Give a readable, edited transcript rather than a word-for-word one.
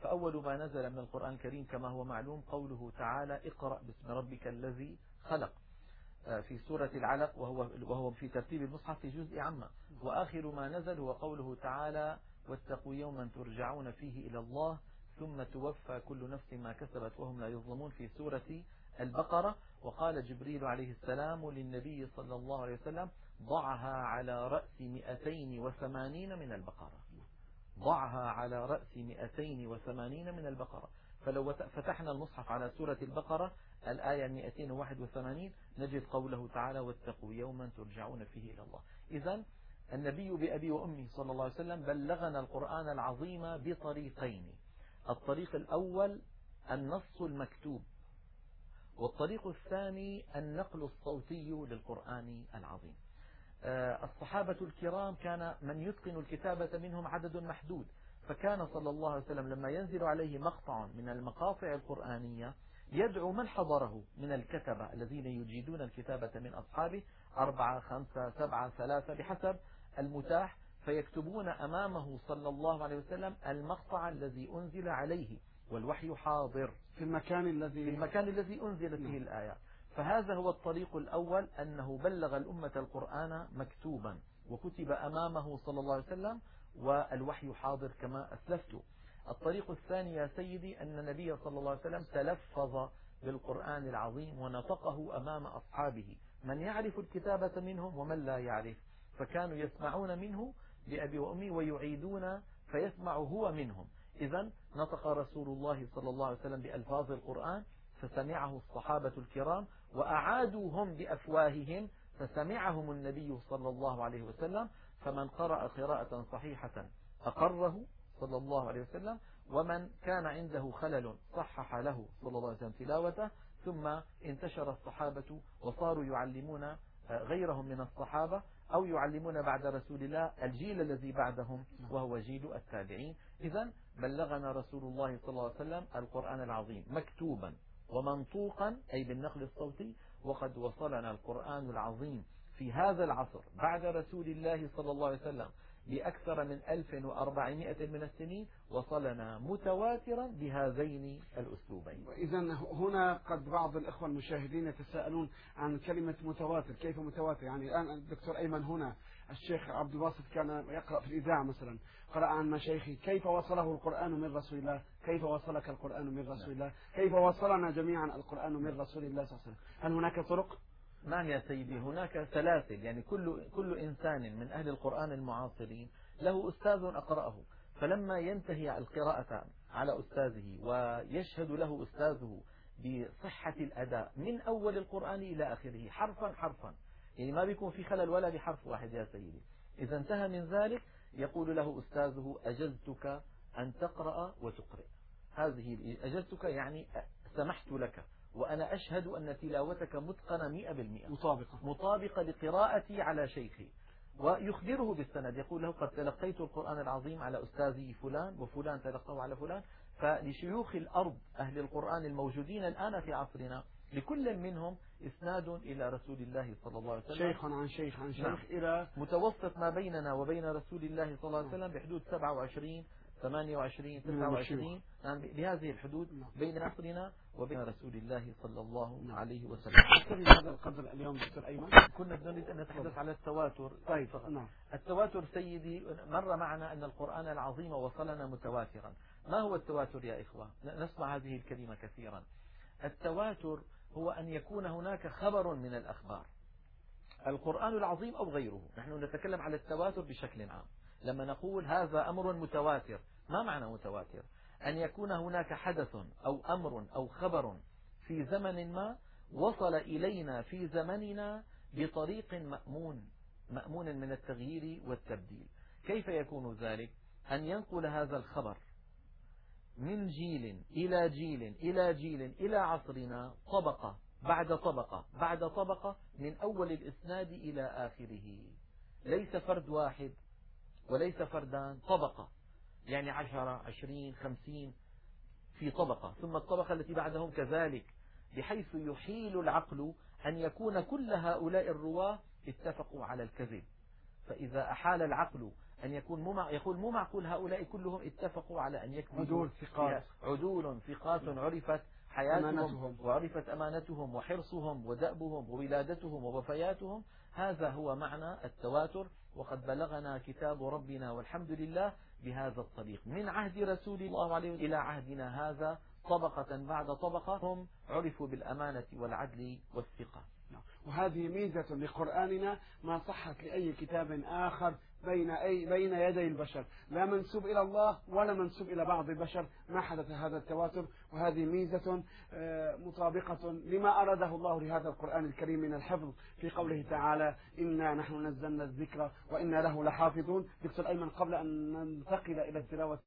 فأول ما نزل من القرآن الكريم كما هو معلوم قوله تعالى اقرأ باسم ربك الذي خلق في سورة العلق، وهو في ترتيب المصحف في جزء عامة. وآخر ما نزل هو قوله تعالى واتقوا يوما ترجعون فيه إلى الله ثم توفى كل نفس ما كسبت وهم لا يظلمون في سورة البقرة. وقال جبريل عليه السلام للنبي صلى الله عليه وسلم ضعها على رأس 280 من البقرة، ضعها على رأس 280 من البقرة. فلو فتحنا المصحف على سورة البقرة الآية 281 نجد قوله تعالى واتقوا يوما ترجعون فيه إلى الله. إذن النبي بأبي وأمي صلى الله عليه وسلم بلغنا القرآن العظيم بطريقين: الطريق الأول النص المكتوب، والطريق الثاني النقل الصوتي للقرآن العظيم. الصحابة الكرام كان من يتقن الكتابة منهم عدد محدود، فكان صلى الله عليه وسلم لما ينزل عليه مقطع من المقاطع القرآنية يدعو من حضره من الكتبة الذين يجيدون الكتابة من أصحابه 4 5 7 3 بحسب المتاح، فيكتبون أمامه صلى الله عليه وسلم المقطع الذي أنزل عليه والوحي حاضر في المكان الذي أنزلت فيه الآيات. فهذا هو الطريق الأول، أنه بلغ الأمة القرآن مكتوبا وكتب أمامه صلى الله عليه وسلم والوحي حاضر كما أسلفت. الطريق الثاني يا سيدي أن النبي صلى الله عليه وسلم تلفظ بالقرآن العظيم ونطقه أمام أصحابه، من يعرف الكتابة منهم ومن لا يعرف، فكانوا يسمعون منه بأبي وأمي ويعيدون فيسمع هو منهم. إذن نطق رسول الله صلى الله عليه وسلم بألفاظ القرآن فسمعه الصحابة الكرام وأعادوا هم بأفواههم فسمعهم النبي صلى الله عليه وسلم، فمن قرأ قراءة صحيحة أقره صلى الله عليه وسلم، ومن كان عنده خلل صحح له صلى الله عليه وسلم تلاوته. ثم انتشر الصحابة وصاروا يعلمون غيرهم من الصحابة أو يعلمون بعد رسول الله الجيل الذي بعدهم وهو جيل التابعين. إذن بلغنا رسول الله صلى الله عليه وسلم القرآن العظيم مكتوبا ومنطوقا أي بالنقل الصوتي، وقد وصلنا القرآن العظيم في هذا العصر بعد رسول الله صلى الله عليه وسلم بأكثر من 1400 من السنين، وصلنا متواترا بهذين الأسلوبين. إذن هنا قد بعض الإخوة المشاهدين يتساءلون عن كلمة متواتر، كيف متواتر؟ يعني الآن الدكتور أيمن هنا الشيخ عبد الباسط كان يقرأ في الإذاعة مثلا، قرأ عن مشايخي كيف وصله القرآن من رسول الله، كيف وصلك القرآن من رسول الله، كيف وصلنا جميعا القرآن من رسول الله صلى الله عليه وسلم. هل هناك طرق؟ نعم يا سيدي، هناك سلاسل، يعني كل إنسان من أهل القرآن المعاصرين له أستاذ أقرأه، فلما ينتهي القراءة على أستاذه ويشهد له أستاذه بصحة الأداء من أول القرآن إلى آخره حرفا حرفا، يعني ما بيكون في خلل ولا بحرف واحد يا سيدي، إذا انتهى من ذلك يقول له أستاذه أجزتك أن تقرأ وتقرأ، هذه أجزتك يعني سمحت لك، وأنا أشهد أن تلاوتك متقنة 100% مطابقة لقراءتي على شيخي، ويخبره بالسند، يقول له قد تلقيت القرآن العظيم على أستاذي فلان وفلان تلقاه على فلان. فلشيوخ الأرض أهل القرآن الموجودين الآن في عصرنا لكل منهم إسناد إلى رسول الله صلى الله عليه وسلم، شيخ عن شيخ عن شيخ إلى متوسط ما بيننا وبين رسول الله صلى الله عليه وسلم بحدود 27 28 29 بهذه الحدود بين عصرنا وبين رسول الله صلى الله عليه وسلم. هذا القدر اليوم دكتور أيمن كنا نريد أن نتحدث على التواتر. طيب نعم. التواتر سيدي مر معنا أن القرآن العظيم وصلنا متواترا. ما هو التواتر يا إخوة؟ نسمع هذه الكلمة كثيرا. التواتر هو أن يكون هناك خبر من الأخبار، القرآن العظيم أو غيره، نحن نتكلم على التواتر بشكل عام. لما نقول هذا أمر متواتر، ما معنى متواتر؟ أن يكون هناك حدث أو أمر أو خبر في زمن ما وصل إلينا في زمننا بطريق مأمون من التغيير والتبديل. كيف يكون ذلك؟ أن ينقل هذا الخبر من جيل إلى جيل إلى جيل إلى عصرنا طبقة بعد طبقة بعد طبقة من أول الإسناد إلى آخره، ليس فرد واحد وليس فردان، طبقة، يعني 10 20 50 في طبقة، ثم الطبقة التي بعدهم كذلك، بحيث يحيل العقل أن يكون كل هؤلاء الرواة اتفقوا على الكذب. فإذا أحال العقل أن يقول مو معقول هؤلاء كلهم اتفقوا على أن يكذبوا. عدول ثقات. عدول ثقات عرفت حياتهم أمانتهم. وعرفت أمانتهم وحرصهم ودأبهم وولادتهم ووفياتهم. هذا هو معنى التواتر. وقد بلغنا كتاب ربنا والحمد لله بهذا الطريق من عهد رسول الله عليه إلى عهدنا هذا، طبقة بعد طبقة هم عرفوا بالأمانة والعدل والثقة. وهذه ميزة لقرآننا ما صحت لأي كتاب آخر بين يدي البشر، لا منسوب إلى الله ولا منسوب إلى بعض البشر، ما حدث هذا التواتر. وهذه ميزة مطابقة لما أراده الله لهذا القرآن الكريم من الحفظ في قوله تعالى إنا نحن نزلنا الذكر وإنا له لحافظون. دكتور أيمن، قبل أن ننتقل إلى التلاوة